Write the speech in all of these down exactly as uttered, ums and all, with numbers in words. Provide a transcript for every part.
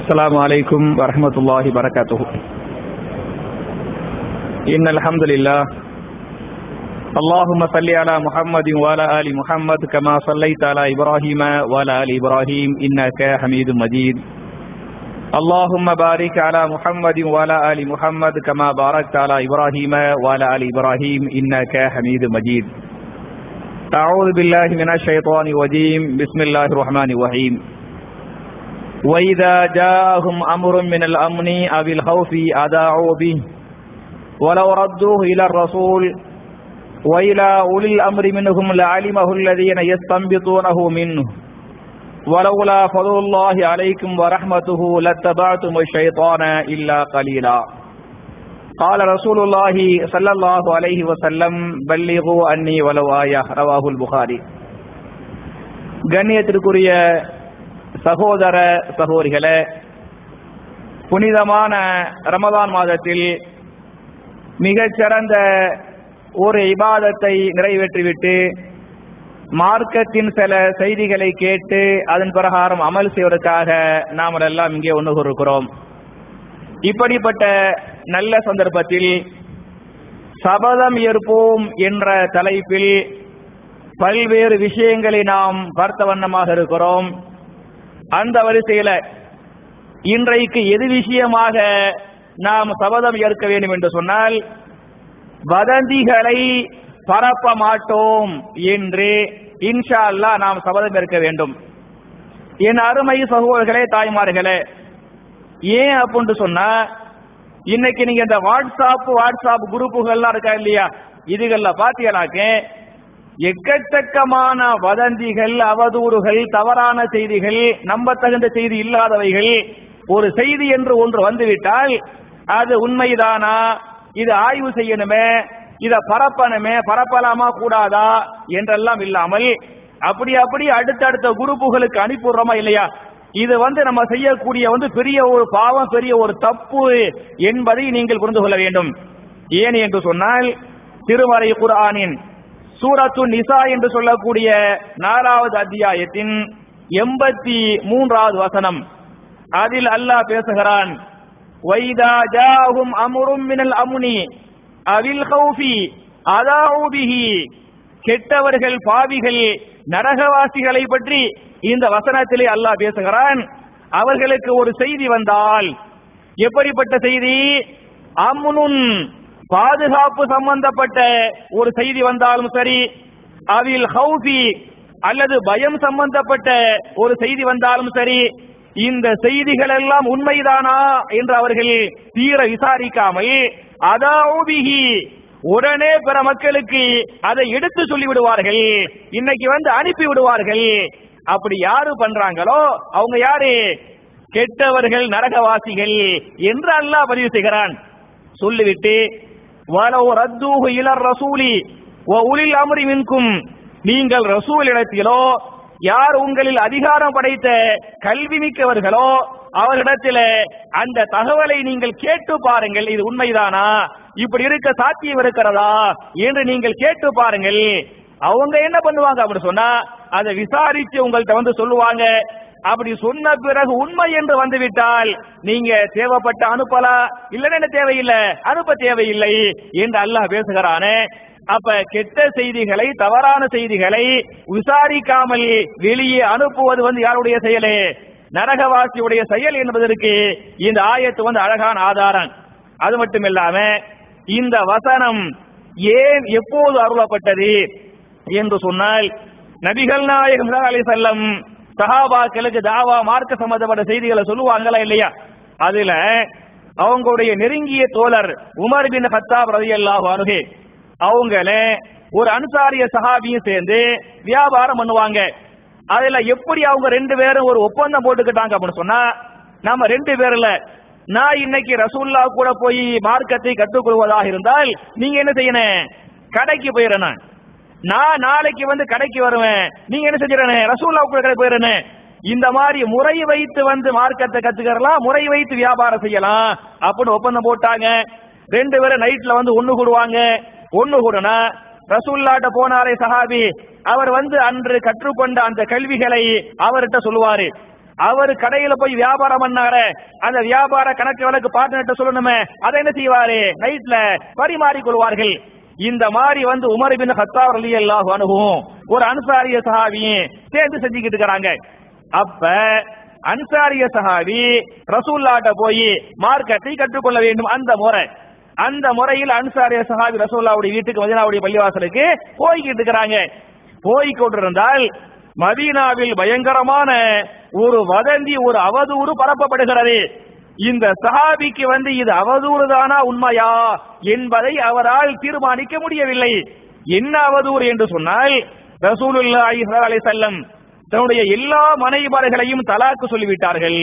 السلام عليكم ورحمة الله وبركاته. إن الحمد لله اللهم صل على محمد وعلى آل محمد كما صليت على إبراهيم وعلى آل إبراهيم إنك حميد مجيد. اللهم بارك على محمد وعلى آل محمد كما باركت على إبراهيم وعلى آل إبراهيم إنك حميد مجيد. أعوذ بالله من الشيطان الرجيم. بسم الله الرحمن الرحيم. وإذا جاءهم أمر من الأمن أو الخوف أذاعوا به ولو ردوه إلى الرسول وإلى أولي الأمر منهم لعلمه الذين يستنبطونه منه ولولا فضل الله عليكم ورحمته لاتبعتم الشيطان إلا قليلا. قال رسول الله صلى الله عليه وسلم بلغوا أني ولو آية. رواه البخاري. கண்ணியத்திற்குரிய சகோதர சகோதரிகளே, புனிதமான ரமதான் மாதத்தில் மிகச்சிறந்த ஒரு இபாதத்தை நிறைவேற்றிவிட்டு மார்க்கத்தின் சில செய்திகளை கேட்டு அதன் பிரகாரம் அமல் செய்வதற்காக நாம் எல்லாம் இங்கே ஒன்று கூறுகிறோம். இப்படிப்பட்ட நல்ல சந்தர்ப்பத்தில் சபதம் ஏற்போம் என்ற தலைப்பில் பல்வேறு விஷயங்களை நாம் பார்த்த வண்ணமாக இருக்கிறோம். அந்த வரிசையில் இன்றைக்கு எது விஷயமாக நாம் சபதம் ஏற்க வேண்டும் என்று சொன்னால், வதந்திகளை பரப்ப மாட்டோம் என்று இன்ஷா அல்லாஹ் நாம் சபதம் ஏற்க வேண்டும். என் அருமை சகோதரர்களே, தாய்மார்களே, ஏன் அப்படின்னு சொன்னா, இன்னைக்கு நீங்க இந்த வாட்ஸ்அப் வாட்ஸ்அப் குரூப்புகள்லாம் இருக்கா இல்லையா, இதுகள்ல பாத்தீங்கன்னாக்க எக்கச்சக்கமான வதந்திகள், அவதூறுகள், தவறான செய்திகள், நம்பத்தகுந்த செய்தி இல்லாதவைகள். ஒரு செய்தி என்று ஒன்று வந்துவிட்டால் அது உண்மைதானா, இது ஆய்வு செய்யணுமே, இத பரப்பணுமே, பரப்பலாமா கூடாதா என்றெல்லாம் இல்லாமல் அப்படி அப்படி அடுத்தடுத்த குரூப்புகளுக்கு அனுப்பிடுறோமா இல்லையா, இது வந்து நம்ம செய்யக்கூடிய வந்து பெரிய ஒரு பாவம், பெரிய ஒரு தப்பு என்பதை நீங்கள் புரிந்து கொள்ள வேண்டும். ஏன் என்று சொன்னால், திருமறை குர்ஆனின் சூரத்து நிசா என்று சொல்லக்கூடிய நாலாவது அத்தியாயத்தின் எண்பத்தி மூன்றாவது வசனம், அதில் அல்லாஹ் பேசுகிறான், வைதா ஜாஹும் அம்ரும் மினல் அம்னி அவில் கௌஃபி அதாஉ பிஹி. கெட்டவர்கள், பாவிகள், நரகவாசிகளை பற்றி இந்த வசனத்திலே அல்லாஹ் பேசுகிறான். அவர்களுக்கு ஒரு செய்தி வந்தால், எப்படிப்பட்ட செய்தி? அம்னுன், பாதுகாப்பு சம்பந்தப்பட்ட ஒரு செய்தி வந்தாலும் சரி, அவில் கௌஃபி அல்லது பயம் சம்பந்தப்பட்ட ஒரு செய்தி வந்தாலும் சரி, இந்த செய்திகள் எல்லாம் உண்மைதானா என்று அவர்கள் தீர விசாரிக்காமல் அதாஉ பிஹி, உடனே பிற மக்களுக்கு அதை எடுத்து சொல்லி விடுவார்கள், இன்னைக்கு வந்து அனுப்பி விடுவார்கள். அப்படி யாரு பண்றாங்களோ அவங்க யாரு? கெட்டவர்கள், நரகவாசிகள் என்று அல்லாஹ் பதிவு செய்கிறான். சொல்லிவிட்டு வலவ் ரத்தூஹு இலர் ரசூலி வ உலில் அம்ரி மின்கும், நீங்கள் ரசூலிடத்திலோ, யார் உங்களில் அதிகாரம் படைத்த கல்வி மிக்கவர்களோ அவர்களிடத்தில் அந்த தகவலை நீங்கள் கேட்டு பாருங்கள், இது உண்மைதானா, இப்படி இருக்க சாத்தியம் இருக்கிறதா என்று நீங்கள் கேட்டு பாருங்கள். அவங்க என்ன பண்ணுவாங்க அப்படின்னு சொன்னா, அதை விசாரிச்சு உங்கள்கிட்ட வந்து சொல்லுவாங்க. அப்படி சொன்ன பிறகு உண்மை என்று வந்துவிட்டால் நீங்க தேவைப்பட்ட அனுப்பலாம், இல்லைன்னு தேவையில்லை, அனுப்ப தேவையில்லை என்று அல்லாஹ் பேசுகிறானே. அப்ப கெட்ட செய்திகளை, தவறான செய்திகளை விசாரிக்காமல் வெளியே அனுப்புவது வந்து யாருடைய செயலே? நரகவாசியுடைய செயல் என்பதற்கு இந்த ஆயத்து வந்து அழகான ஆதாரம். அது மட்டும் இல்லாம இந்த வசனம் ஏன் எப்போது அருளப்பட்டது என்று சொன்னால், நபிகள் நாயகம் ஸல்லல்லாஹு அலைஹி வஸல்லம் சஹாபாக்களுக்கு தாவா, மார்க்க சம்பந்தப்பட்ட செய்திகளை சொல்லுவாங்களா இல்லையா, அதுல அவங்களுடைய நெருங்கிய தோழர் உமர் பின் கத்தாப் ரலியல்லாஹு அன்ஹு அவங்கள ஒரு அன்சாரிய சஹாபியும் சேர்ந்து வியாபாரம் பண்ணுவாங்க. அதுல எப்படி அவங்க ரெண்டு பேரும் ஒரு ஒப்பந்தம் போட்டுக்கிட்டாங்க அப்படின்னு சொன்னா, நம்ம ரெண்டு பேர்ல நான் இன்னைக்கு ரசூல்லா கூட போய் மார்க்கத்தை கற்றுக்கொள்வதாக இருந்தால் நீங்க என்ன செய்யணும்? கடைக்கு போயிடணும். நான் நாளைக்கு வந்து கடைக்கு வருவேன், நீங்க என்ன செஞ்சிடணும்? ரசூல்லா கூட கடை போயிடணும். இந்த மாதிரி முறை வைத்து வந்து மார்க்கத்தை கத்துக்கலாம், முறை வைத்து வியாபாரம் செய்யலாம் அப்படின்னு ஒப்பந்தம் போட்டாங்க. ரெண்டு பேரும் நைட்ல வந்து ஒண்ணு கூடுவாங்க. ஒண்ணு கூடனா ரசூலுல்லாஹ்ட்ட போனாரே சஹாபி, அவர் வந்து அன்று கற்றுக்கொண்ட அந்த கல்விகளை அவர்கிட்ட சொல்லுவாரு. அவர் கடையில போய் வியாபாரம் பண்ணாரு, அந்த வியாபார கணக்கு வழக்கு பார்ட்னர்ட்ட சொல்லணுமே, அதை என்ன செய்வாரு, நைட்ல பரிமாறி கொள்வார்கள். இந்த மாதிரி வந்து உமர் இப்னு கத்தாப் ரலியல்லாஹு அன்ஹு ஒரு அன்சாரிய சஹாபி சேர்ந்து செஞ்சுக்கிட்டு இருக்காங்க. அப்ப அன்சாரிய சஹாபி ரசூலுல்லாஹ்ட்ட போய் மார்க்கத்தை கற்றுக்கொள்ள வேண்டும். அந்த முறை அந்த முறையில் அன்சாரிய சஹாபி ரசூலுல்லாஹ்வுடைய வீட்டுக்கு மதீனாவுடைய பள்ளிவாசலுக்கு போய்கிட்டு இருக்கிறாங்க. போய் கொண்டிருந்தால் மதீனாவில் பயங்கரமான ஒரு வதந்தி, ஒரு அவதூறு பரப்பப்படுகிறது. இந்த சஹாபிக்கு வந்து இது அவதூறு தானா உண்மையா என்பதை அவரால் தீர்மானிக்க முடியவில்லை. என்ன அவதூறு என்று சொன்னால், ரசூலுல்லாஹி ஸல்லல்லாஹு அலைஹி வஸல்லம் தன்னுடைய எல்லா மனைவிமார்களையும் தலாக்கு சொல்லிவிட்டார்கள்.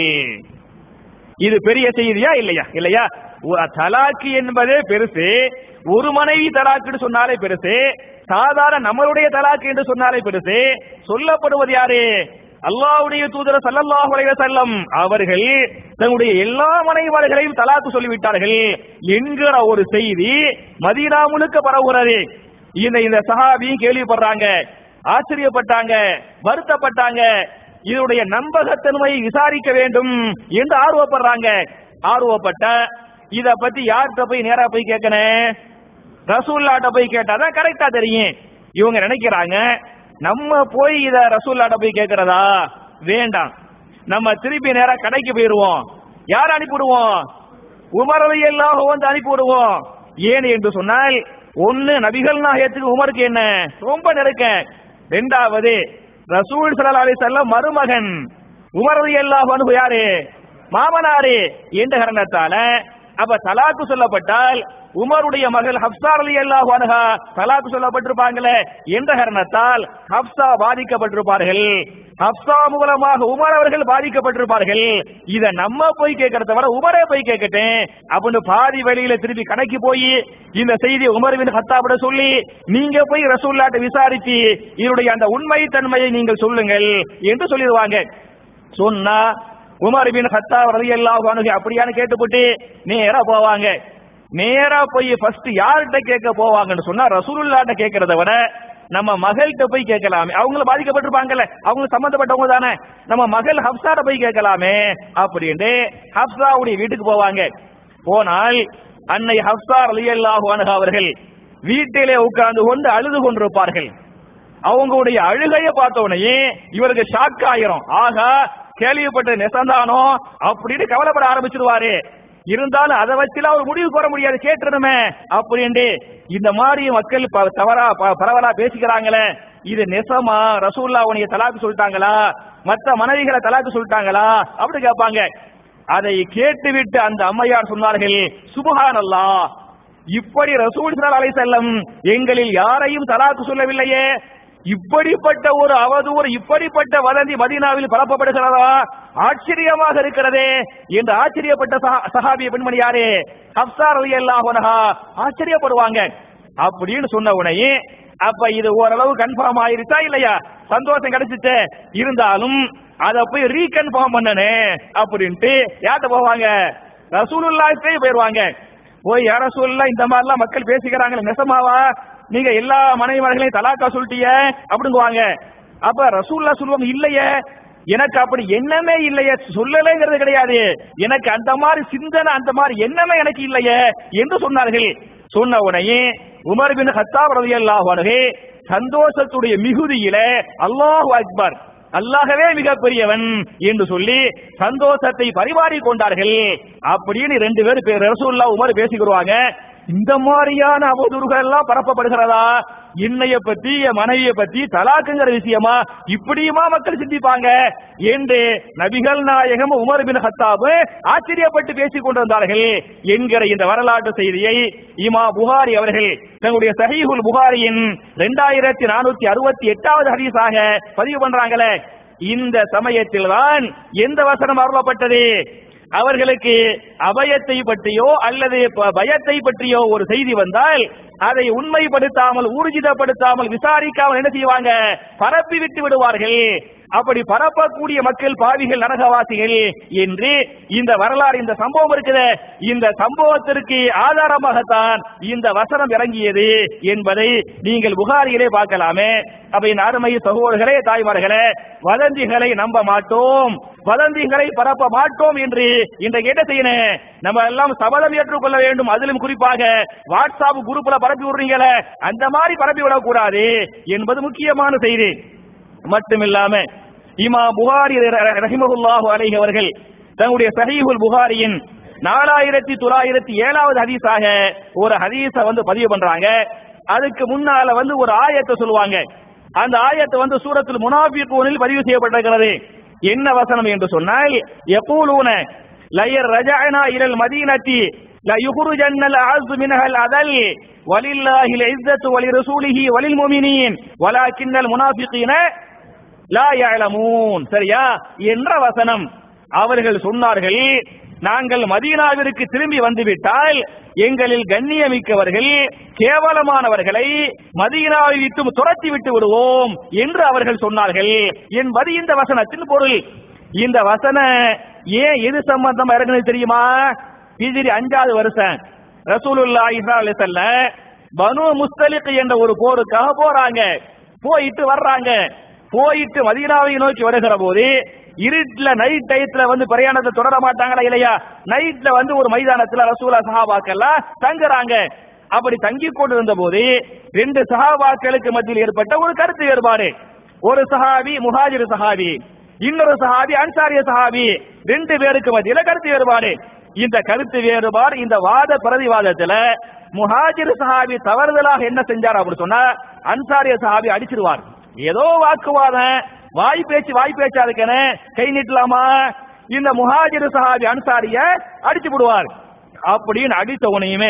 இது பெரிய செய்தியா இல்லையா? இல்லையா? தலாக்கு என்பதே பெருசு, ஒரு மனைவி தலாக்கு சொன்னாலே பெருசு, சாதாரண நம்மளுடைய தலாக்கு என்று சொன்னாலே பெருசு. சொல்லப்படுவது யாரு? அல்லாஹ்வுடைய தூதர் ஸல்லல்லாஹு அலைஹி வஸல்லம் அவர்கள் தன்னுடைய எல்லா மனைவிமார்களையும் தலாக்கு சொல்லிவிட்டார்கள் என்கிற ஒரு செய்தி மதீனா முழுக்க பரவுகிறது. இந்த இந்த சஹாபியும் கேள்விப்படுறாங்க, ஆச்சரியப்பட்டாங்க, வருத்தப்பட்டாங்க. இதனுடைய நம்பகத்தன்மையை விசாரிக்க வேண்டும் என்று ஆர்வப்படுறாங்க. ஆர்வப்பட்ட இத பத்தி யார்கிட்ட போய் நேரா போய் கேட்கணும்? ரசூலுல்லாஹ்ட்ட போய் கேட்டாதான் கரெக்டா தெரியும். இவங்க நினைக்கிறாங்க நம்ம போய் இத ரசூலுல்லாஹ்ட்ட போய் கேட்கிறதா, வேண்டாம், நம்ம திருப்பி நேரா கடைக்கு போயிருவோம். யார் அனுப்பிவிடுவோம்? உமர் ரலியல்லாஹு அன்ஹு அனுப்பிவிடுவோம். ஏன் என்று சொன்னால், ஒன்னு நபிகள் நாயகத்துக்கு உமருக்கு என்ன ரொம்ப நெருக்கம், இரண்டாவது ரசூல் ஸல்லல்லாஹு அலைஹி வஸல்லம் மருமகன், உமர் ரலியல்லாஹு அன்ஹு யாரு, மாமனாரு என்ற காரணத்தால அப்ப தலாக்கு சொல்லப்பட்டால் உமருடைய மகள் ஹப்ஸா ரலியல்லாஹு அன்ஹா தலாக்கு சொல்லப்பட்டிருப்பாங்களே என்ற காரணத்தால் ஹப்ஸா பாதிக்கப்பட்டிருப்பார்கள். ஹப்ஸா மூலமாக உமர் அவர்கள் பாதிக்கப்பட்டிருப்பார்கள். இத நம்ம போய் கேட்கறத விட உமரே போய் கேட்கட்டேன் அப்படின்னு பாதி வழியில திருப்பி கடைக்கு போய் இந்த செய்தி உமர் பின் கத்தாபிட சொல்லி, நீங்க போய் ரசூலுல்லாஹ்ட்ட விசாரிச்சு இதனுடைய அந்த உண்மை தன்மையை நீங்கள் சொல்லுங்கள் என்று சொல்லிடுவாங்க. சொன்னா உமர் பின் கத்தாப் ரலியல்லாஹு அன்ஹு அப்படியான்னு கேட்டுப்பட்டு நேரா போவாங்க. நேரா போய் ஃபர்ஸ்ட் யார்கிட்ட கேட்க போவாங்கன்னு சொன்னா, ரசூலுல்லாஹ்ட்ட கேட்கறத விட நம்ம மகள்கிட்ட போய் கேட்கலாமே, அவங்கள பாதிக்கப்பட்டிருப்பாங்கல்ல, அவங்க சம்பந்தப்பட்டவங்க தானே, நம்ம மகள் ஹப்ஸாட்ட போய் கேட்கலாமே அப்படின்னு ஹப்ஸாவுடைய வீட்டுக்கு போவாங்க. போனால் அன்னை ஹப்ஸா ரலியல்லாஹு அன்ஹா அவர்கள் வீட்டிலே உட்கார்ந்து கொண்டு அழுது கொண்டிருப்பார்கள். அவங்களுடைய அழுகைய பார்த்த உடனே இவருக்கு ஷாக் ஆயிரும். ஆகா, கேள்விப்பட்ட நெசந்தானோ அப்படின்னு கவலைப்பட ஆரம்பிச்சிருவாரு. இருந்தாலும் அதை வச்சுலாம் ஒரு முடிவு கூற முடியாது, கேட்டுருமே அப்படின்னு இந்த மாதிரி மக்கள் தவறா பரவலா பேசிக்கிறாங்களே, இது நெசமா, ரசூலுல்லாஹ் உன்னைய தலாக்கு சொல்லிட்டாங்களா, மற்ற மனைவிகளை தலாக்கு சொல்லிட்டாங்களா அப்படி கேட்பாங்க. அதை கேட்டுவிட்டு அந்த அம்மையார் சொன்னார்கள், சுப்ஹானல்லாஹ், இப்படி ரசூல் ஸல்லல்லாஹு அலைஹி வஸல்லம் எங்களில் யாரையும் தலாக்கு சொல்லவில்லையே, இப்படிப்பட்ட ஒரு அவதூறு, இப்படிப்பட்ட வதந்தி மதீனாவில் பரப்பப்படுகிறதா, ஆச்சரியமாக இருக்கிறதே என்று ஆச்சரியப்பட்ட சஹாபிய பெண்மணி யாரு, ஹப்ஸா ரலியல்லாஹு அன்ஹா ஆச்சரியப்படுவாங்க. அப்படின்னு சொன்ன உடனே அப்ப இது ஓரளவு கன்ஃபார்ம் ஆயிருச்சா இல்லையா, சந்தோஷம் கிடைச்சிட்டு, இருந்தாலும் அதை போய் ரீகன்ஃபார்ம் பண்ணனே அப்படின்ட்டு யார்கிட்ட போவாங்க, ரசூலுல்லாஹ்ட்டே போயிருவாங்க. போய் யா ரசூலுல்லாஹ், இந்த மாதிரிலாம் மக்கள் பேசிக்கிறாங்களே, நெசமாவா, நீங்க எல்லா மனைவிமார்களையும் தலாக்கா சொல்லிட்டீங்க அப்படிங்குவாங்க. அப்ப ரசூலுல்லாஹ் சொல்லுவாங்க, இல்லையே, எனக்கு அப்படி எண்ணமே இல்லையே, சொல்லலைங்கிறது கிடையாது, எனக்கு அந்த மாதிரி சிந்தனை, அந்த மாதிரி எண்ணமே எனக்கு இல்லையே என்று சொன்னார்கள். சொன்ன உடனே உமர் பின் கத்தாப் ரலியல்லாஹு அன்ஹு சந்தோஷத்துடைய மிகுதியிலே அல்லாஹு அக்பர், அல்லாஹ்வே மிகப்பெரியவன் என்று சொல்லி சந்தோஷத்தை பரிமாறி கொண்டார்கள். அப்படின்னு ரெண்டு பேரும் ரசூலுல்லாஹ் உமர் பேசிக்கிறாங்க. இந்த மாதிரியான அவதூறுகள் எல்லாம் பரப்பப்படுகிறதா, என்னைய பத்தி, என் மனைவியை பத்தி தலாக்குங்கிற விஷயமா இப்படியுமா மக்கள் சிந்திப்பாங்க என்று நபிகள் நாயகம் உமர் பின் கத்தாப் ஆச்சரியப்பட்டு பேசிக் கொண்டிருந்தார்கள் என்கிற இந்த வரலாற்று செய்தியை இமாம் புகாரி அவர்கள் தங்களுடைய சஹீஹுல் புகாரியின் இரண்டாயிரத்தி நானூத்தி அறுபத்தி எட்டாவது ஹதீஸாக பதிவு பண்றாங்களே. இந்த சமயத்தில் தான் எந்த வசனம் அருளப்பட்டது, அவர்களுக்கு அபயத்தை பற்றியோ அல்லது பயத்தை பற்றியோ ஒரு செய்தி வந்தால் அதை உண்மைப்படுத்தாமல், ஊர்ஜிதப்படுத்தாமல், விசாரிக்காமல் என்ன செய்வாங்க, பரப்பி விட்டு விடுவார்கள். அப்படி பரப்பக்கூடிய மக்கள் பாவிகள் நரகவாசிகள் என்று இந்த வரலாறு, இந்த சம்பவம் இருக்குது. இந்த சம்பவத்திற்கு ஆதாரமாகத்தான் இந்த வசனம் இறங்கியது என்பதை நீங்கள் புகாரியிலே பார்க்கலாமே. அப்ப இந்த அருமை சகோதரர்களே, தாய்மார்களே, வதந்திகளை நம்ப மாட்டோம், வதந்திகளை பரப்ப மாட்டோம் என்று இன்றைக்கு என்ன செய்யணும்? நம்ம எல்லாம் சபதம் ஏற்றுக்கொள்ள வேண்டும். அதிலும் குறிப்பாக வாட்ஸ்அப் குரூப்ல பரப்பி விடுறீங்களே, அந்த மாதிரி பரப்பி விடக்கூடாது என்பது முக்கியமான செய்தி. மட்டுமில்லாம இமாம் புகாரி ரஹிமஹுல்லாஹு அலைஹி அவர்கள் தன்னுடைய சஹீஹுல் புகாரியின் நாலாயிரத்தி தொள்ளாயிரத்தி ஏழாவது ஹதீஸாக ஒரு ஹதீஸை வந்து பதிவு பண்றாங்க. அதுக்கு முன்னால வந்து ஒரு ஆயத்தை சொல்லுவாங்க. அந்த ஆயத்தை வந்து சூரத்துல் முனாஃபிகூனில் பதிவு செய்யப்பட்டிருக்கிறது. என்ன வசனம் என்று சொன்னால், யகூலூன லயர் ரஜஅனா இலல் மதீனத்தி லா யுக்ருஜன்னல் அஅஸ் மின்ஹல் அதல் வலில்லாஹில் இஸ்ஸத்து வலிரசூலிஹி வலில் முஃமினீன் வலாக்கின்னல் முனாஃபிகீன லா யஅலமூன். சரியா என்ற வசனம். அவர்கள் சொன்னார்கள், நாங்கள் மதீனாவிற்கு திரும்பி வந்துவிட்டால் எங்களில் கண்ணியமிக்கவர்கள் கேவலமானவர்களை மதீனாவை விட்டு துரத்தி விட்டு விடுவோம் என்று அவர்கள் சொன்னார்கள் என்பது இந்த வசனத்தின் பொருள். இந்த வசன ஏன் எது சம்பந்தமா இறங்குனது தெரியுமா? ஹிஜ்ரி அஞ்சாவது வருஷம் ரசூலுல்லாஹி ஸல்லல்லாஹு அலைஹி வஸல்லம் பனு முஸ்தலிக் என்ற ஒரு போருக்காக போறாங்க. போயிட்டு வர்றாங்க. போயிட்டு மதீனாவை நோக்கி வருகிற போது இருட்டுல நைட் டயத்துல வந்து பிரயாணத்தை தொடர மாட்டாங்களா இல்லையா? நைட்ல வந்து ஒரு மைதானத்துல ரசூலா சஹாபாக்கெல்லாம் தங்குறாங்க. அப்படி தங்கி கொண்டிருந்த போது ரெண்டு சஹாபாக்களுக்கு மத்தியில் ஏற்பட்ட ஒரு கருத்து வேறுபாடு. ஒரு சஹாபி முஹாஜிர் சஹாபி, இன்னொரு சஹாபி அன்சாரிய சஹாபி. ரெண்டு பேருக்கு மத்தியில கருத்து வேறுபாடு. இந்த கருத்து வேறுபாடு, இந்த வாத பிரதிவாதத்துல முஹாஜிர் சஹாபி தவறுதலாக என்ன செஞ்சார் அப்படி சொன்னா, அன்சாரிய சஹாபி அடிச்சிருவார். ஏதோ வாக்குவாதம், வாய் பேச்சு வாய் பேச்சா இருக்கனே, கை நீட்டலாமா? இந்த முஹாஜிர் சஹாபி அன்சாரிய அடிச்சு விடுவார். அப்படின்னு அடித்த உனையுமே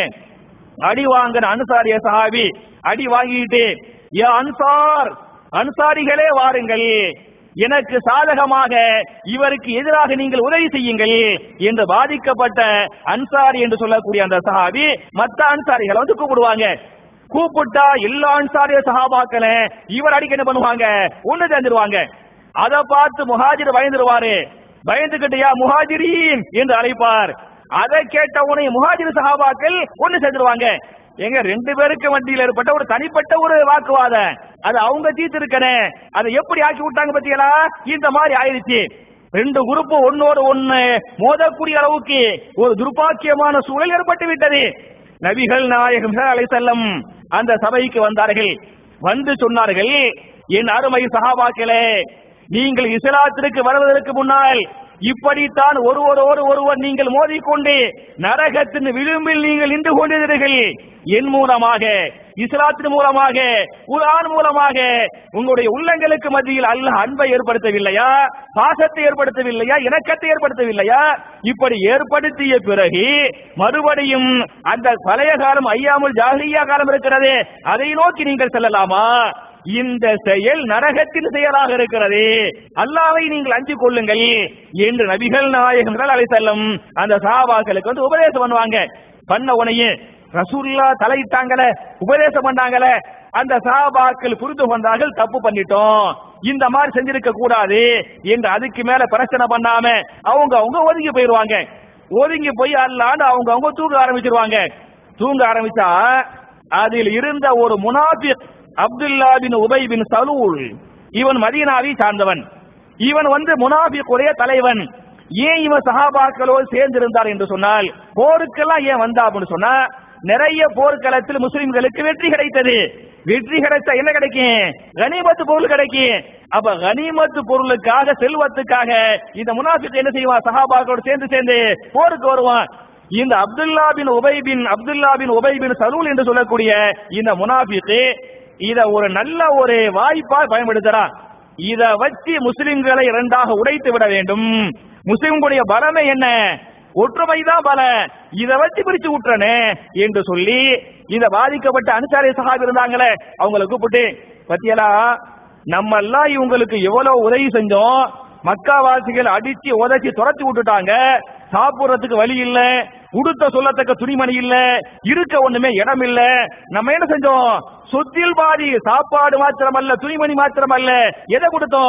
அடி வாங்கின அன்சாரிய சஹாபி அடி வாங்கிட்டு, யா அன்சார், அன்சாரிகளே வாருங்கள், எனக்கு சாதகமாக இவருக்கு எதிராக நீங்கள் உதவி செய்யுங்கள் என்று பாதிக்கப்பட்ட அன்சாரி என்று சொல்லக்கூடிய அந்த சஹாபி மற்ற அன்சாரிகளை வந்து கூப்பிடுவாங்க. கூப்பிட்டா எல்லா அன்சாரிய சஹாபாக்கள இவர் அடிக்க என்ன பண்ணுவாங்க? ஒண்ணு சேர்ந்துருவாங்க. அதை பார்த்து முஹாஜிர் பயந்துருவாரு. பயந்துகிட்டு யா முஹாஜிரீன் என்று அழைப்பார். அதை கேட்ட உடனே முஹாஜிர் சஹாபாக்கள் ஒண்ணு சேர்ந்துருவாங்க. எங்க ரெண்டு பேருக்கு மத்தியில் ஏற்பட்ட ஒரு தனிப்பட்ட ஒரு வாக்குவாதம், அது அவங்க தீர்த்து இருக்கனே, அதை எப்படி ஆக்கி விட்டாங்க பத்தியலா? இந்த மாதிரி ஆயிடுச்சு. ரெண்டு குரூப் ஒன்னோடு ஒன்னு மோதக்கூடிய அளவுக்கு ஒரு துர்பாக்கியமான சூழல் ஏற்பட்டு விட்டது. நபிகள் நாயகம் அலைஹிஸ்ஸலாம் அந்த சபைக்கு வந்தார்கள். வந்து சொன்னார்கள், என் அருமை சஹாபாக்களே, நீங்கள் இஸ்லாத்திற்கு வருவதற்கு முன்னால் இப்படித்தான் ஒருவரோடு ஒருவர் நீங்கள் மோதிக்கொண்டு நரகத்தின் விளிம்பில் நீங்கள் நின்று கொண்டிருந்தீர்கள். என் மூலமாக, இஸ்லாத்தின் மூலமாக, குர்ஆன் மூலமாக உங்களுடைய உள்ளங்களுக்கு மத்தியில் அல்லாஹ் அன்பை ஏற்படுத்தவில்லையா? பாசத்தை ஏற்படுத்தவில்லையா? இணக்கத்தை ஏற்படுத்தவில்லையா? இப்படி ஏற்படுத்திய பிறகு மறுபடியும் அந்த பழைய காலம், ஐயாமுல் ஜாஹிலியா காலம் இருக்கிறது, அதை நோக்கி நீங்கள் செல்லலாமா? இந்த செயல் நரகத்தின் செயலாக இருக்கிறது. அல்லாஹ்வை நீங்கள் அஞ்சிக் கொள்ளுங்கள் என்று நபிகள் நாயகம் அலைஹிஸ்ஸலாம் அந்த சஹாபாக்களுக்கு வந்து உபதேசம் பண்ணுவாங்க. பண்ண உடனே ரசூலுல்லாஹ் தலையிட்டாங்களே, உபதேசம் பண்ணாங்களே, அந்த சஹாபாக்கள் புரிந்து கொண்டார்கள், தப்பு பண்ணிட்டோம், இந்த மாதிரி செஞ்சிருக்க கூடாது என்று. அதுக்கு மேல பிரச்சனை பண்ணாம அவங்க அவங்க ஒதுங்கி போயிருவாங்க. ஒதுங்கி போய் அல்லாண்டு அவங்க அவங்க தூங்க ஆரம்பிச்சிருவாங்க. தூங்க ஆரம்பிச்சா அதில் இருந்த ஒரு முனாஃபிக் அப்துல்லா பின் உபை பின் சலூல், இவன் மதீனாவை சார்ந்தவன். இவன் வந்து முனாஃபிக்குடைய தலைவன். ஏன் இவன் சஹாபாக்களோடு சேர்ந்திருந்தார் என்று சொன்னால், போருக்கெல்லாம் ஏன் வந்தா அப்படின்னு சொன்னா, நிறைய போர்க்களத்தில் முஸ்லிம்களுக்கு வெற்றி கிடைத்தது. வெற்றி கிடைச்சா என்ன கிடைக்கும்? கனிமத்து பொருள் கிடைக்கும். அப்ப கனிமத்து பொருளுக்காக, செல்வத்துக்காக இந்த முனாஃபிக் என்ன செய்வான்? சஹாபாக்களோடு சேர்ந்து சேர்ந்து போருக்கு வருவான். இந்த அப்துல்லா பின் உபை பின் அப்துல்லா பின் உபை பின் சலூல் என்று சொல்லக்கூடிய இந்த முனாஃபிக் இத ஒரு நல்ல ஒரு வாய்ப்பா பயன்படுத்துறான். இத வச்சு முஸ்லிம்களை இரண்டாக உடைத்து விட வேண்டும். முஸ்லிம்களுடைய பலமே என்ன? ஒற்றுமைதான் பல. இத வச்சு பிரிச்சு விட்டுறனே என்று சொல்லி இத பாதிக்கப்பட்ட அன்சாரி சஹாபி இருந்தாங்களே, அவங்களை கூப்பிட்டு, பத்தியலா நம்ம எல்லாம் இவங்களுக்கு எவ்வளவு உதவி செஞ்சோம், மக்காவாசிகள் அடிச்சு உதச்சி துரத்தி விட்டுட்டாங்க, சாப்பிடுறதுக்கு வழி இல்ல, உடுத்த சொல்லத்தக்க துணிமணி இல்ல, இருக்க ஒண்ணுமே இடம் இல்ல, நம்ம என்ன செஞ்சோம்? சொத்தில் பாதி, சாப்பாடு மாத்திரம் அல்ல, துணிமணி மாத்திரம் அல்ல, எதை கொடுத்தோம்?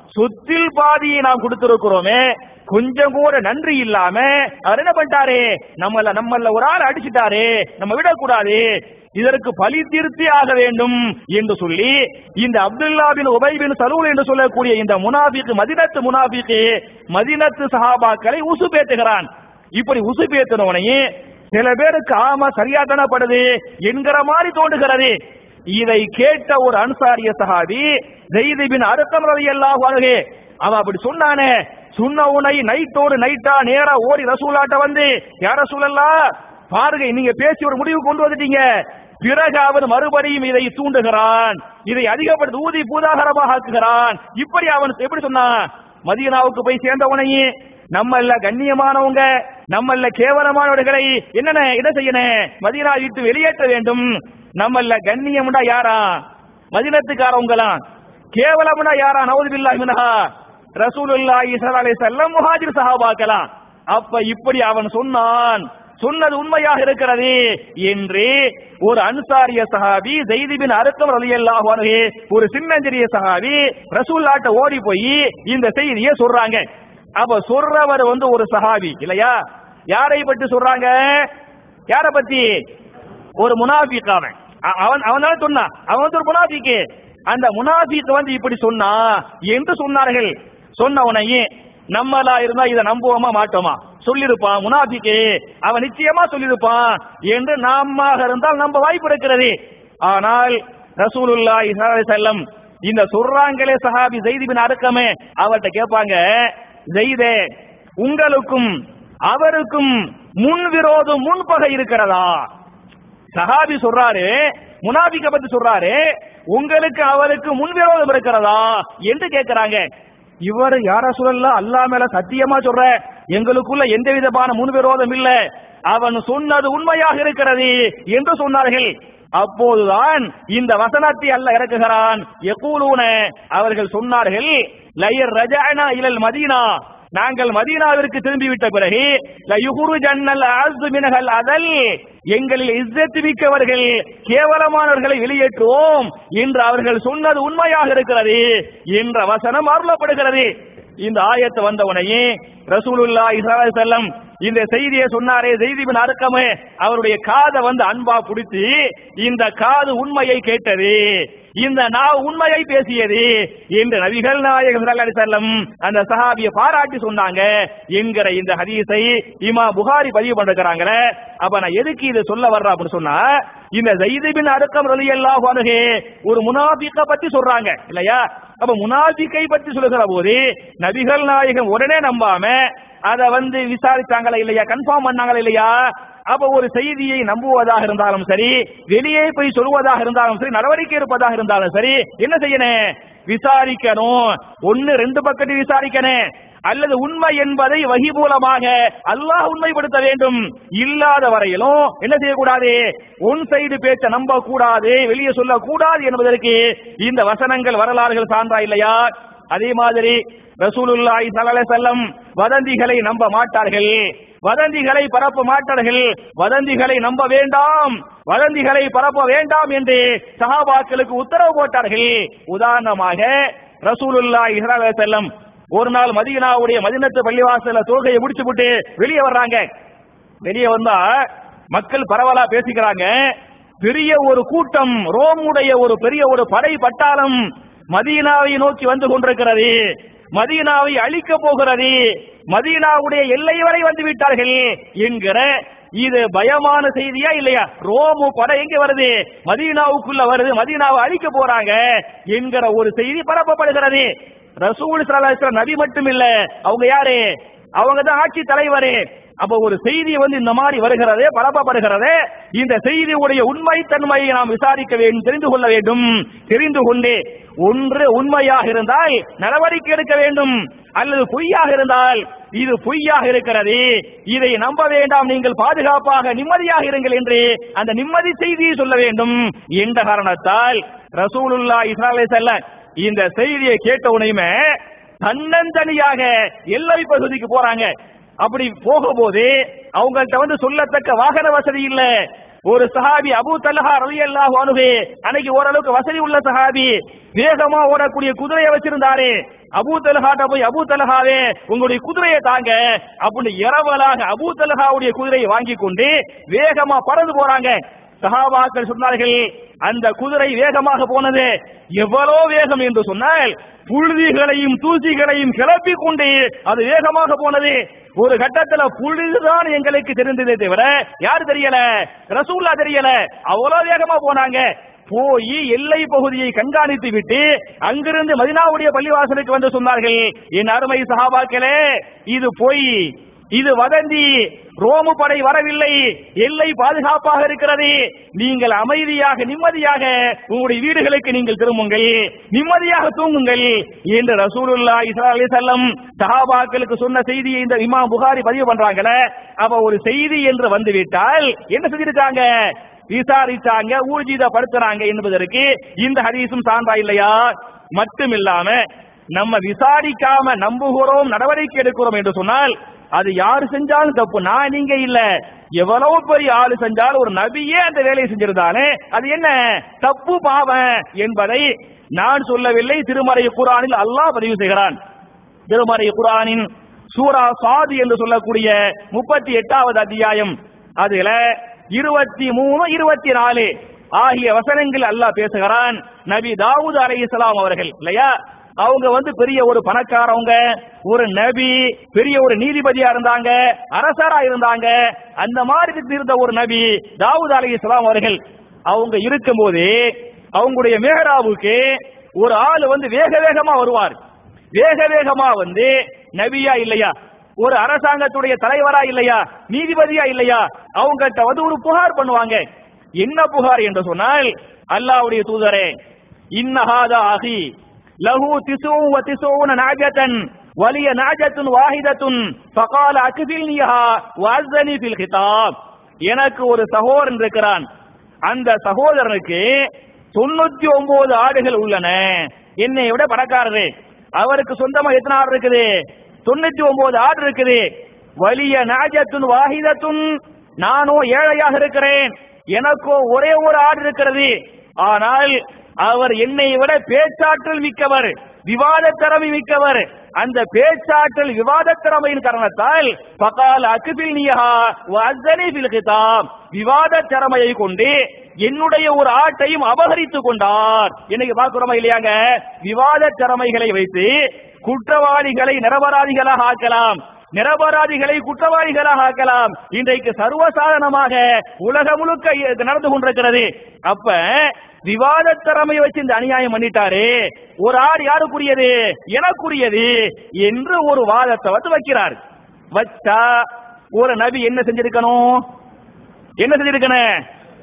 சொத்தில் பாதியை நாம் கொடுத்திருக்கிறோமே, கொஞ்சம் கூட நன்றி இல்லாம அவர் என்ன பண்ணிட்டாரு, நம்மள நம்மள ஒரு ஆள் அடிச்சுட்டாரு, நம்ம விடக்கூடாது, இதற்கு பழி தீர்த்தி ஆக வேண்டும் என்று சொல்லி இந்த அப்துல்லா பின் உபை பின் சலூல் என்று சொல்லக்கூடிய இந்த முனாஃபிக், மதீனத்து முனாஃபிக் மதீனத்து சஹாபாக்களை உசுப்பேத்துகிறான். இப்படி உசுப்பேத்தினவனையே சில பேருக்கு ஆமா சரியா தானப்படுது என்கிற மாதிரி தோன்றுகிறது. இதை கேட்ட ஒரு அன்சாரிய சஹாபி ஸைத் பின் அர்கம் ரலியல்லாஹு அன்ஹு, அவன் அப்படி சொன்னானே, சொன்ன உனை நைட்டோடு நைட்டா நேரா ஓடி ரசூலாட்ட வந்து, யா ரசூலல்லாஹ் பாருங்க, நீங்க பேசி ஒரு முடிவு கொண்டு வந்துட்டீங்க. பிறகு அவன் மறுபடியும் இதை தூண்டுகிறான், இதை அதிகப்படுத்தி ஊதி பூதாகரமாக ஆக்குகிறான். இப்படி அவன் எப்படி சொன்னான், மதீனாவுக்கு போய் சேர்ந்தவனையே நம்மல்ல கண்ணியமானவங்க, நம்மல்ல கேவலமானவர்களை என்னென்ன என்ன செய்யணும், மதீனா விட்டு வெளியேற்ற வேண்டும். நம்மல்ல கண்ணியம்டா யாரா, மதீனத்துக்காரவங்களாம். கேவலம்டா யாரா, நவுது பில்லாஹி மின்ஹா ரசூலுல்லாஹி ஸல்லல்லாஹு அலைஹி வஸல்லம் முஹாஜிர் சஹாபாக்கலாம். அப்ப இப்படி அவன் சொன்னான், சொன்னது உண்மையாக இருக்கிறது என்று ஒரு அன்சாரிய சஹாபி ஸைத் பின் அர்கம் ரலியல்லாஹு அன்ஹு, ஒரு சின்னஞ்சிறிய சஹாபி ரசூலுல்லாஹ்ட்ட ஓடி போய் இந்த செய்தியை சொல்றாங்க. அப்ப சொல்றவர் வந்து ஒரு சஹாபி இல்லையா, யாரை பற்றி சொல்றாங்க, யாரை பத்தி, ஒரு முனாஃபிக். அவன் அவன் அவனால சொன்னான், அவன் வந்து ஒரு முனாஃபிக். அந்த முனாஃபிக் வந்து இப்படி சொன்னா என்று சொன்னார்கள். சொன்னவனையே நம்மளா இருந்தா இதை நம்புவோமா மாட்டோமா, சொல்லிருப்பான் முனாஃபிக்கு, அவன் நிச்சயமா சொல்லிருப்பான் என்று நாம இருந்தால் நம்ப வாய்ப்பு இருக்கிறது. ஆனால் ரசூலுல்லாஹி ஸல்லல்லாஹு அலைஹி வஸல்லம் இந்த சொல்றாங்களே சஹாபி ஸைத் பின் அர்கமே, அவர்கிட்ட கேட்பாங்க, ஸைதே உங்களுக்கும் அவருக்கும் முன் விரோதம் முன்பகை இருக்கிறதா? சஹாபி சொல்றாரு, முனாஃபிக்க பத்தி சொல்றாரு, உங்களுக்கு அவருக்கு முன் விரோதம் இருக்கிறதா என்று கேட்கிறாங்க. இவர் யார சொல்லலாம், அல்லாஹ் மேல சத்தியமா சொல்ற, எங்களுக்குள்ள எந்த விதமான முன்விரோதம் இல்ல, அவன் சொன்னது உண்மையாக இருக்கிறது என்று சொன்னார்கள். அப்போதுதான் இந்த வசனத்தை அல்லாஹ் இறக்குகிறான். யகூலூன, அவர்கள் சொன்னார்கள், லயர் ரஜஅனா இலல் மதீனா, நாங்கள் மதீனாவிற்கு திரும்பிவிட்ட பிறகு லயுஹ்ருஜன்னல் அஸ்ஸு மினஹல் அதல், எங்களில் இஸ்ஸத் மிக்கவர்கள் கேவலமானவர்களை வெளியேற்றுவோம் என்று அவர்கள் சொன்னது உண்மையாக இருக்கிறது என்ற வசனம் அருளப்படுகிறது. இந்த ஆயத்து வந்தவனையே ரசூலுல்லாஹி ஸல்லல்லாஹு அலைஹி வஸல்லம் இந்த செய்தியை சொன்னாரே ஸைத் பின் அர்கம், அவருடைய காதை வந்து அன்பா பிடித்து, இந்த காது உண்மையை கேட்டது, இந்த நாவு உண்மையை பேசியது என்று நபிகள் நாயகம் ஸல்லல்லாஹு அலைஹி வஸல்லம் அந்த சஹாபியை பாராட்டி சொன்னாங்க என்கிற இந்த ஹதீஸை இமாம் புகாரி பதிவு பண்ணிருக்காங்களே. அப்ப நான் எதுக்கு இதை சொல்ல வர்றேன் அப்படின்னு சொன்னா, இந்த ஸைத் பின் அர்கம் ரலியல்லாஹு அன்ஹு ஒரு முனாஃபிக்க பத்தி சொல்றாங்க இல்லையா. அப்ப முனாஃபிக்கை பத்தி சொல்லுகிற போது நபிகள் நாயகம் உடனே நம்பாம அதை வந்து விசாரிச்சாங்களா இல்லையா, கன்ஃபார்ம் பண்ணாங்களா இல்லையா. அப்ப ஒரு செய்தியை நம்புவதாக இருந்தாலும் சரி, வெளியே போய் சொல்வதாக இருந்தாலும் சரி, நடவடிக்கை இருப்பதாக இருந்தாலும் சரி, என்ன செய்யணும், விசாரிக்கணும். ஒன்னு ரெண்டு பக்கத்து விசாரிக்கணும், அல்லது உண்மை என்பதை வஹி மூலமாக அல்லாஹ் உண்மைப்படுத்த வேண்டும். இல்லாத வரையிலும் என்ன செய்யக்கூடாது, ஒன் சைடு பேச்ச நம்ப கூடாது, வெளியே சொல்ல கூடாது என்பதற்கு இந்த வசனங்கள் வரலாறுகள் சான்றா இல்லையா. அதே மாதிரி ரசூலுல்லாஹி ஸல்லல்லாஹு அலைஹி வஸல்லம் வதந்திகளை நம்ப மாட்டார்கள், வதந்திகளை பரப்ப மாட்டார்கள், வதந்திகளை நம்ப வேண்டாம், வதந்திகளை பரப்ப வேண்டாம் என்று சஹாபாக்களுக்கு உத்தரவு போட்டார்கள். உதாரணமாக ரசூலுல்லாஹி ஸல்லல்லாஹு அலைஹி வஸல்லம் ஒரு நாள் மதீனாவுடைய மதீனத்து பள்ளிவாசல்ல தொழுகையை முடிச்சு விட்டு வெளியே வர்றாங்க. வெளியே வந்தா மக்கள் பரவலா பேசிக்கிறாங்க. பெரிய ஒரு கூட்டம், ரோமுடைய ஒரு பெரிய ஒரு படை பட்டாளம் மதீனாவை நோக்கி வந்து கொண்டிருக்கிறது, மதீனாவை அழிக்க போகிறது, மதீனாவுடைய எல்லை வரை வந்து விட்டார்கள் என்கிற இது பயமான செய்தியா இல்லையா. ரோமு படை எங்க வருது, மதீனாவுக்குள்ள வருது, மதீனாவை அழிக்க போறாங்க என்கிற ஒரு செய்தி பரப்பப்படுகிறது. ரசூல் ஸல்லல்லாஹு அலைஹி வஸல்லம் நபி மட்டும் இல்ல, அவங்க யாரு, அவங்க தான் ஆட்சி தலைவர். அப்ப ஒரு செய்தி வந்து இந்த மாதிரி வருகிறது, பரப்பப்படுகிறது, இந்த செய்தியுடைய உண்மை தன்மையை நாம் விசாரிக்க வேண்டும், தெரிந்து கொள்ள வேண்டும். தெரிந்து கொண்டு ஒன்று உண்மையாக இருந்தால் நடவடிக்கை எடுக்க வேண்டும், அல்லது பொய்யாக இருந்தால் இது பொய்யாக இருக்கிறது, இதை நம்ப வேண்டாம், நீங்கள் பாதுகாப்பாக நிம்மதியாக இருங்கள் என்று அந்த நிம்மதி செய்தியை சொல்ல வேண்டும் என்ற காரணத்தால் ரசூலுல்லாஹி ஸல்லல்லாஹு அலைஹி வஸல்லம் இந்த செய்தியை கேட்ட உடனே தன்னந்தனியாக எல்லை பகுதிக்கு போறாங்க. அப்படி போகும்போது அவங்கள்ட்ட வந்து சொல்லத்தக்க வாகன வசதி இல்ல. ஒரு சஹாபி அபூ தல்ஹா ரலியல்லாஹு அன்ஹு, அன்னைக்கு ஓரளவுக்கு வசதி உள்ள சஹாபி, வேகமா ஓடக்கூடிய குதிரையை வச்சிருந்தாரு. அபூ தல்ஹாட்ட போய் அபூ தல்ஹாவே உங்களுடைய குதிரையை தாங்க அப்படின்னு இரவலாக அபூ தல்ஹாவுடைய குதிரையை வாங்கி கொண்டு வேகமா பறந்து போறாங்க. சஹாபாக்கள் சொன்னார்கள், அந்த குதிரை வேகமாக போனது எவ்வளவு வேகம் என்று சொன்னால் புழுதிகளையும் தூசிகளையும் கிளப்பி கொண்டு அது வேகமாக போனது. ஒரு கட்டத்தில் புழுதுதான் எங்களுக்கு தெரிந்ததே தவிர யாரு தெரியல, ரசூல்லா தெரியல. அவ்வளவு வேகமா போனாங்க. போய் எல்லை பகுதியை கண்காணித்து விட்டு அங்கிருந்து மதீனாவுடைய பள்ளிவாசலுக்கு வந்து சொன்னார்கள், என் அருமை சஹாபாக்களே, இது பொய், இது வதந்தி, ரோமு படை வரவில்லை, எல்லை பாதுகாப்பாக இருக்கிறது, நீங்கள் அமைதியாக நிம்மதியாக உங்களுடைய வீடுகளுக்கு நீங்கள் திரும்புங்கள், நிம்மதியாக தூங்குங்கள் என்று ரசூலுல்லாஹி ஸல்லல்லாஹு அலைஹி வஸல்லம் சஹாபாக்களுக்கு சொன்ன செய்தியை இந்த இமாம் புகாரி பதிவு பண்றாங்களே. அப்ப ஒரு செய்தி என்று வந்துவிட்டால் என்ன செஞ்சிருக்காங்க, விசாரிச்சாங்க, ஊர்ஜிதப்படுத்துறாங்க என்பதற்கு இந்த ஹதீஸும் சான்றா இல்லையா? மட்டுமில்லாம நம்ம விசாரிக்காம நம்புகிறோம், நடவடிக்கை எடுக்கிறோம் என்று சொன்னால் அது யாரு செஞ்சாலும் தப்பு, நான் நீங்க இல்ல. எவ்வளவு பெரிய ஆளு செஞ்சாலும் ஒரு நபியே அந்த வேலையை செஞ்சிருந்தானே அது என்ன தப்பு பாவம் என்பதை நான் சொல்லவில்லை, திருமறை குர்ஆனில் அல்லாஹ் பதிவு செய்கிறான். திருமறை குர்ஆனின் சூரா சாத் என்று சொல்லக்கூடிய முப்பத்தி எட்டாவது அத்தியாயம், அதுல இருபத்தி மூணு இருபத்தி நாலு ஆகிய வசனங்கள் அல்லாஹ் பேசுகிறான். நபி தாவூத் அலைஹிஸ்ஸலாம் அவர்கள் இல்லையா, அவங்க வந்து பெரிய ஒரு பணக்காரவங்க, ஒரு நபி, பெரிய ஒரு நீதிபதியா இருந்தாங்க, அரசரா இருந்தாங்க. அந்த மாதிரி இருந்த ஒரு நபி தாவூத் அலைஹிஸ்ஸலாம் அவர்கள் அவங்க இருக்கும்போது அவங்களுடைய மேஹராவுக்கு ஒரு ஆள் வந்து வேக வேகமா வருவார். வேக வேகமா வந்து நபியா இல்லையா, ஒரு அரசாங்கத்துடைய தலைவரா இல்லையா, நீதிபதியா இல்லையா, அவங்கள்ட்ட வந்து ஒரு புகார் பண்ணுவாங்க. என்ன புகார் என்று சொன்னால், அல்லாஹ்வுடைய தூதரே, இன்னஹாதா அஹி லஹு திஸூ வ திஸூன நாஜதன் வலிய நாஜத்துன் வாஹிதத்துன் ஃபகால அக்ஃபில்னிஹா வஅஸ்ஸனி ஃபில் கிதாப். எனக்கு ஒரு சகோதரன் இருக்கிறான், அந்த சகோதரனுக்கு தொண்ணூத்தி ஒன்பது ஆடுகள் உள்ளன, என்னை விட பணக்காரரு, அவருக்கு சொந்தமா எத்தனை ஆடு இருக்குது, தொண்ணூத்தி ஒன்பது ஆடு இருக்குது. வலிய நாஜத்துன் வாஹிதத்துன், நானோ ஏழையாக இருக்கிறேன், எனக்கோ ஒரே ஒரு ஆடு இருக்கிறது. ஆனால் அவர் என்னை விட பேச்சாற்றல் மிக்கவர், விவாத திறமை மிக்கவர். அந்த பேச்சாற்றல் விவாத திறமையின் காரணத்தால் ஃபகால் அக்ஃபில்னிஹா வஅஸ்ஸனி ஃபில் கிதாப், விவாத திறமையை கொண்டு என்னுடைய ஒரு ஆட்டையும் அபகரித்துக் கொண்டார். இன்னைக்கு பார்க்கிறோமா இல்லையாங்க, விவாத திறமைகளை வைத்து குற்றவாளிகளை நிரபராதிகளாக ஆக்கலாம், நிரபராதிகளை குற்றவாளிகளாக ஆக்கலாம். இன்றைக்கு சர்வசாதாரணமாக உலகம் முழுக்க நடந்து கொண்டிருக்கிறது. அப்ப விவாத திறமையை வச்சு இந்த அநியாயம் பண்ணிட்டாரு, ஒரு ஆடு யாருக்குரியது, எனக்குரியது என்று ஒரு வாதத்தை வந்து வைக்கிறார். வச்சா ஒரு நபி என்ன செஞ்சிருக்கணும், என்ன செஞ்சிருக்கணும்,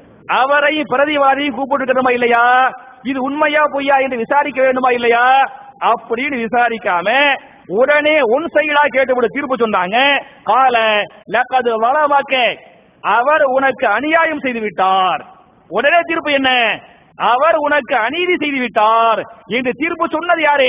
அவரை பிரதிவாதி கூப்பிட்டுக்கணுமா இல்லையா, இது உண்மையா பொய்யா என்று விசாரிக்க வேண்டுமா இல்லையா? அப்படின்னு விசாரிக்காம உடனே ஒன் சைடா கேட்டு தீர்ப்பு சொன்னாங்க. கால லக்கது வலமக்க, அவர் உனக்கு அநியாயம் செய்து விட்டார். உடனே தீர்ப்பு என்ன, அவர் உனக்கு அநீதி செய்து விட்டார் என்று தீர்ப்பு சொன்னது யாரு,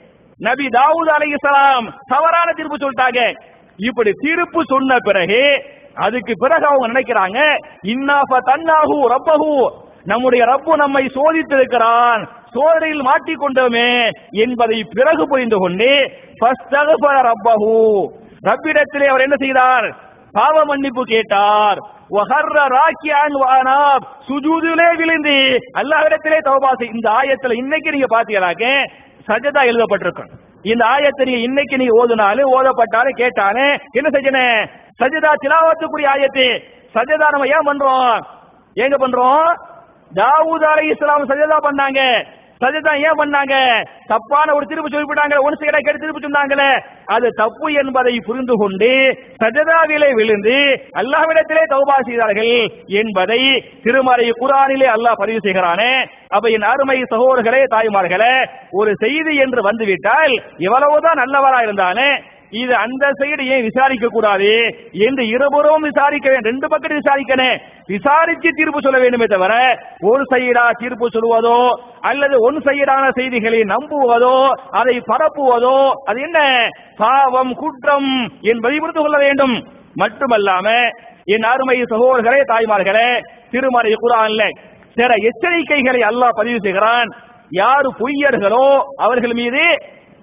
நபி தாவூத் அலைஹிஸ்ஸலாம் தவறான தீர்ப்பு சொல்லிட்டாங்க. இப்படி தீர்ப்பு சொன்ன பிறகு அதுக்கு பிறகு அவங்க நினைக்கிறாங்க, இன்னா ஃபதன்னாஹு ரப்பஹு, நம்முடைய ரப்பு நம்மை சோதித்திருக்கிறான், சோதனையில் மாட்டிக்கொண்டோமே என்பதை பிறகு புரிந்து கொண்டு ஃபஸ்தக்ஃபர ரப்பஹு, ரப்பிடத்திலே அவர் என்ன செய்தார், பாவ மன்னிப்பு கேட்டார். வஹர்ர ராக்கியான் வஅனாப், சுஜூதிலே விழுந்து அல்லாஹ்விடத்திலே தௌபா செய். இந்த ஆயத்துல இன்னைக்கு நீங்க பாத்தீங்களாக்க சஜதா எழுதப்பட்டிருக்கும். இந்த ஆயத்தை நீங்க இன்னைக்கு நீங்க ஓதுனாலும் ஓதப்பட்டாலும் கேட்டாலும் என்ன செய்யணும், சஜதா திலாவத்துக்குரிய ஆயத்து. சஜதா நம்ம ஏன் பண்றோம், எங்க பண்றோம், தாவூத் அலைஹிஸ்ஸலாம் சஜதா பண்ணாங்க. சஜதா ஏன் பண்ணாங்க, தப்பான ஒரு திருப்பு சொல்லிவிட்டாங்க, ஒன்று சைடா கேட்டு திருப்பு சொன்னாங்களே, அது தப்பு என்பதை புரிந்து கொண்டு சஜதாவிலே விழுந்து அல்லாஹ்விடத்திலே தௌபா செய்தார்கள் என்பதை திருமறை குர்ஆனிலே அல்லாஹ் பதிவு செய்கிறானே. அப்ப என் அருமை சகோதரர்களே, தாய்மார்களே, ஒரு செய்தி என்று வந்துவிட்டால் எவ்வளவுதான் நல்லவரா இருந்தானே, இது அந்த சைடு ஏன் விசாரிக்க கூடாது என்று இருபுறமும் விசாரிக்க வேண்டும், ரெண்டு பக்கம் விசாரிக்கணும், விசாரிச்சு தீர்ப்பு சொல்ல வேண்டுமே தவிர ஒரு சைடா தீர்ப்பு சொல்வதோ அல்லது ஒன் சைடான செய்திகளை நம்புவதோ அதை பரப்புவதோ அது என்ன பாவம், குற்றம் என்பதை புரிந்து கொள்ள வேண்டும். மட்டுமல்லாம என் அருமை சகோதரர்களே, தாய்மார்களே, திருமறை குர்ஆன்ல சில எச்சரிக்கைகளை அல்லாஹ் பதிவு செய்கிறான். யாரு பொய்யர்களோ அவர்கள் மீது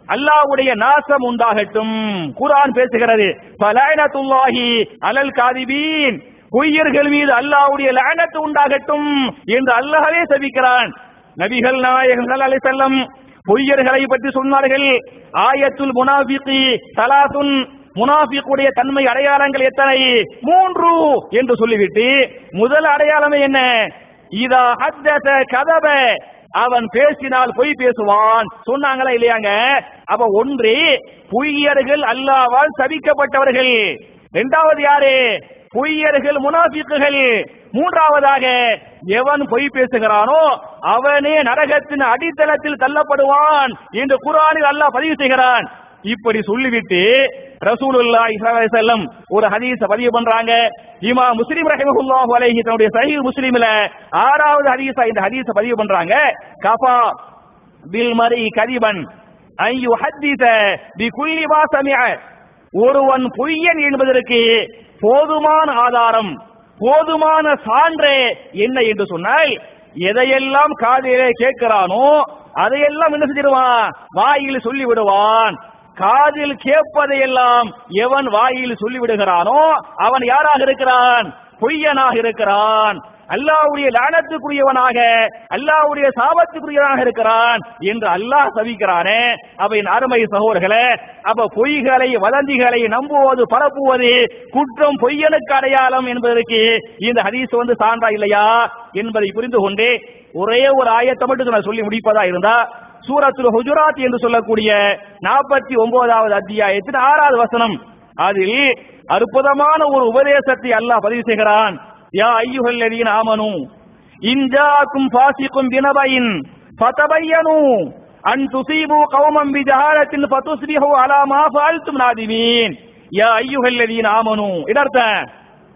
அல்லாஹ்வுடைய நாசம் உண்டாகட்டும். குர்ஆன் பேசுகிறது, ஃபலஅனத்துல்லாஹி அலல் காதிபீன், பொய்யர்கள் மீது அல்லாஹ்வுடைய லஅனத் உண்டாகட்டும் என்று அல்லாஹ்வே சபிக்கிறான். நபிகள் நாயகம் ஸல்லல்லாஹு அலைஹி வஸல்லம் பொய்யர்களை பற்றி சொன்னார்கள், ஆயத்துல் முனாஃபிகி ஸலாசுன், முனாஃபிக்குடைய தன்மை அடையாளங்கள் எத்தனை? மூன்று என்று சொல்லிவிட்டு முதல் அடையாளமே என்ன? இதா ஹத்தஸ கதப, அவன் பேசினால் பொய் பேசுவான் சொன்னாங்களா இல்லையாங்க? அப்ப ஒன்று பொய்யர்கள் அல்லாஹ்வால் சபிக்கப்பட்டவர்கள். இரண்டாவது யாரு? பொய்யர்கள் முனாஃபிக்குகள். மூன்றாவதாக எவன் பொய் பேசுகிறானோ அவனே நரகத்தின் அடித்தளத்தில் தள்ளப்படுவான் என்று குர்ஆனில் அல்லாஹ் பதிவு செய்கிறான். இப்படி சொல்லிவிட்டு ரசூலுல்லாஹி ஸல்லல்லாஹு அலைஹி வஸல்லம் ஒரு ஹதீஸ பதிவு பண்றாங்க. இமாம் முஸ்லிம் ரஹிமஹுல்லாஹு அலைஹி தன்னுடைய சஹீஹ் முஸ்லிம்ல ஆறாவது ஹதீஸா இந்த ஹதீஸ பதிவு பண்றாங்க. கஃபா பில் மரி கதிபன் ஐ யுஹத்திஸ பிகுல்லி மா சமிஅ, ஒருவன் பொய்யன் என்பதற்கு போதுமான ஆதாரம், போதுமான சான்றே என்ன என்று சொன்னால், எதையெல்லாம் காதிலே கேட்கிறானோ அதையெல்லாம் என்ன செஞ்சிருவான்? வாயில் சொல்லி விடுவான். காதில் கேட்பதையெல்லாம் எவன் வாயில் சொல்லி விடுகிறானோ அவன் யாராக இருக்கிறான்? பொய்யனாக இருக்கிறான். அல்லாஹ்வுடைய லானத்துக்குரியவனாக, அல்லாஹ்வுடைய சாபத்துக்குரியவனாக இருக்கிறான் என்று அல்லாஹ் சபிக்கிறானே. அவை அருமை சகோதரர்களே, அப்ப பொய்களை வதந்திகளை நம்புவது பரப்புவது குற்றம், பொய்யனுக்கு அடையாளம் என்பதற்கு இந்த ஹதீஸ் வந்து சான்றா இல்லையா என்பதை புரிந்து கொண்டு ஒரே ஒரு ஆயத்தை மட்டும் நான் சொல்லி முடிப்பதா இருந்தா, சூரத்துல் ஹுஜராத் என்று சொல்லக்கூடிய நாற்பத்தி ஒன்பதாவது அத்தியாயத்தின் ஆறாவது வசனம், அதில் அற்புதமான ஒரு உபதேசத்தை அல்லாஹ் பதிவு செய்கிறான். யா அய்யுஹல்லதீன ஆமனூ இன் ஜாஅக்கும் ஃபாஸிகுன் பினபைன் ஃபதபையனூ அன் துஸீபு கௌமன் பிஜஹாலத்தின் ஃபதுஸ்பிஹு அலா மா ஃபஅல்தும் நாதிமீன். யா அய்யுஹல்லதீன ஆமனூ, இதர்த்தம்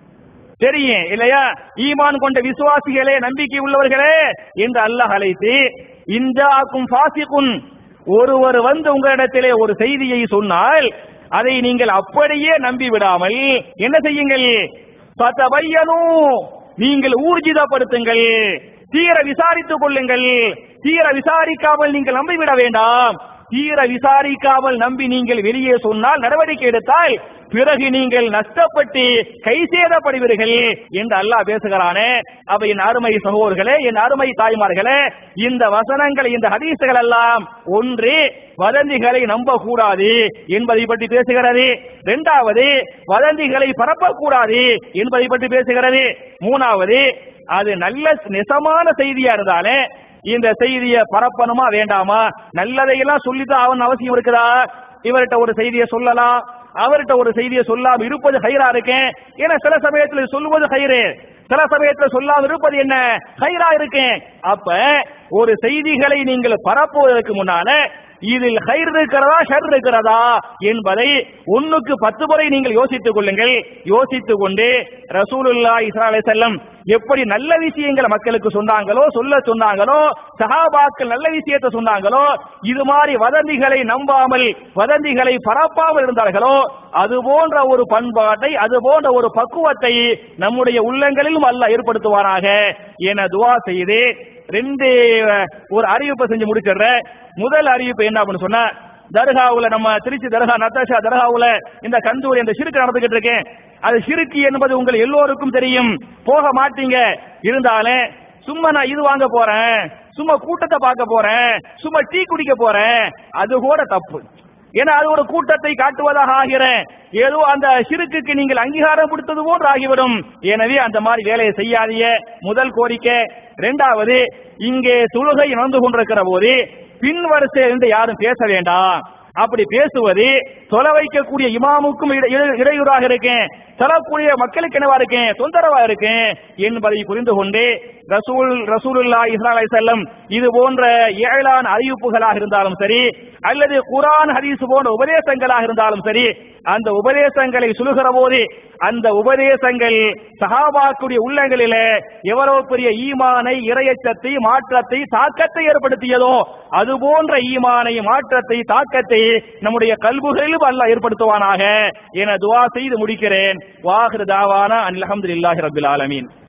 தெரியும் இல்லையா? ஈமான் கொண்ட விசுவாசிகளே, நம்பிக்கை உள்ளவர்களே என்று அல்லாஹ் அழைத்து, இன் ஜாஅக்கும் ஃபாஸிகுன், ஒருவர் வந்து உங்களிடத்திலே ஒரு செய்தியை சொன்னால் அதை நீங்கள் அப்படியே நம்பி விடாமல் என்ன செய்யுங்கள்? ஃபதபையனூ, நீங்கள் ஊர்ஜிதப்படுத்துங்கள், தீர விசாரித்துக் கொள்ளுங்கள். தீர விசாரிக்காமல் நீங்கள் நம்பிவிட வேண்டாம். தீர விசாரிக்காமல் நம்பி நீங்கள் வெளியே சொன்னால், நடவடிக்கை எடுத்தால் பிறகு நீங்கள் நஷ்டப்பட்டு கை சேதப்படுவீர்கள் என்று அல்லாஹ் பேசுகிறானே. அப்ப என் அருமை சகோதரர்களே, என் அருமை தாய்மார்களே, இந்த வசனங்கள், இந்த ஹதீஸ்கள் எல்லாம் ஒன்று வதந்திகளை நம்ப கூடாது என்பதை பற்றி பேசுகிறது. இரண்டாவது வதந்திகளை பரப்பக்கூடாது என்பதை பற்றி பேசுகிறது. மூணாவது அது நல்ல நெசமான செய்தியா இருந்தாலே இந்த செய்தியை பரப்பணுமா வேண்டாமா? நல்லதையெல்லாம் சொல்லிதான் அவன் அவசியம் இருக்குதா? இவர்கிட்ட ஒரு செய்தியை சொல்லலாம், அவர்கிட்ட ஒரு செய்தியை சொல்லாம இருப்பது ஹைரா இருக்கேன். ஏன்னா சில சமயத்தில் சொல்லுவது ஹைரு, சில சமயத்தில் சொல்லாம இருப்பது என்ன ஹைரா இருக்கேன். அப்ப ஒரு செய்திகளை நீங்கள் பரப்புவதற்கு முன்னால இதில் ஹைர் இருக்கிறதா ஷர் இருக்கிறதா என்பதை ஒன்னுக்கு பத்து முறை நீங்கள் யோசித்துக் கொள்ளுங்கள். யோசித்துக் கொண்டு ரசூலுல்லாஹி ஸல்லல்லாஹு அலைஹி வஸல்லம் எப்படி நல்ல விஷயங்களை மக்களுக்கு சொன்னாங்களோ, சொல்ல சொன்னாங்களோ, சஹாபாக்கள் நல்ல விஷயத்தை சொன்னாங்களோ, இது மாதிரி வதந்திகளை நம்பாமல் வதந்திகளை பரப்பாமல் இருந்தார்களோ, அது போன்ற ஒரு பண்பாட்டை, அது போன்ற ஒரு பக்குவத்தை நம்முடைய உள்ளங்களிலும் அல்லாஹ் ஏற்படுத்துவாராக என துஆ செய்து ரெண்டு ஒரு அறிவிப்பை செஞ்சு முடிச்சிடுற. முதல் அறிவிப்பு என்ன அப்படின்னு சொன்னா, தர்காவுல, நம்ம திருச்சி தர்கா, நத்தாஷா தர்காவுல இந்த கந்தூரி இந்த ஷிர்க் நடந்துகிட்டு இருக்கேன். அது ஷிர்க் என்பது உங்கள் எல்லோருக்கும் தெரியும், போக மாட்டீங்க. இருந்தாலும் சும்மா நான் இது வாங்க போறேன், சும்மா கூட்டத்தை பார்க்க போறேன், சும்மா டீ குடிக்க போறேன், அது கூட தப்பு. ஏன்னா அது ஒரு கூட்டத்தை காட்டுவதாக ஆகிறேன், ஏதோ அந்த ஷிர்க்குக்கு நீங்கள் அங்கீகாரம் கொடுத்தது போன்று ஆகிவிடும். எனவே அந்த மாதிரி வேலையை செய்யாதீங்க, முதல் கோரிக்கை. இரண்டாவது, இங்கே தொழுகை நடந்து கொண்டிருக்கிற போது பின் வரிசையிலிருந்து யாரும் பேச வேண்டாம். அப்படி பேசுவது தொல வைக்கக்கூடிய இமாமுக்கும் இடையூறாக இருக்கேன், தொழக்கூடிய மக்களுக்கு என்னவா இருக்கேன், தொந்தரவா இருக்கேன் என்பதை புரிந்து கொண்டு ரசூல் ரசூலுல்லாஹி ஸல்லல்லாஹு அலைஹி வஸல்லம் இது போன்ற ஏழான அறிவிப்புகளாக இருந்தாலும் சரி, அல்லது குர்ஆன் ஹதீஸ் போன்ற உபதேசங்களாக இருந்தாலும் சரி, அந்த உபதேசங்களை சொல்லுகிற போது அந்த உபதேசங்கள் சஹாபாக்களுடைய உள்ளங்களிலே எவ்வளவு பெரிய ஈமானை, இறையச்சத்தை, மாற்றத்தை, தாக்கத்தை ஏற்படுத்தியதோ அது போன்ற ஈமானை, மாற்றத்தை, தாக்கத்தை நம்முடைய கல்புகளிலும் அல்லாஹ் ஏற்படுத்துவானாக என துஆ செய்து முடிக்கிறேன். வாஹிரு தாவானா அல்ஹம்துலில்லாஹி ரப்பில் ஆலமீன்.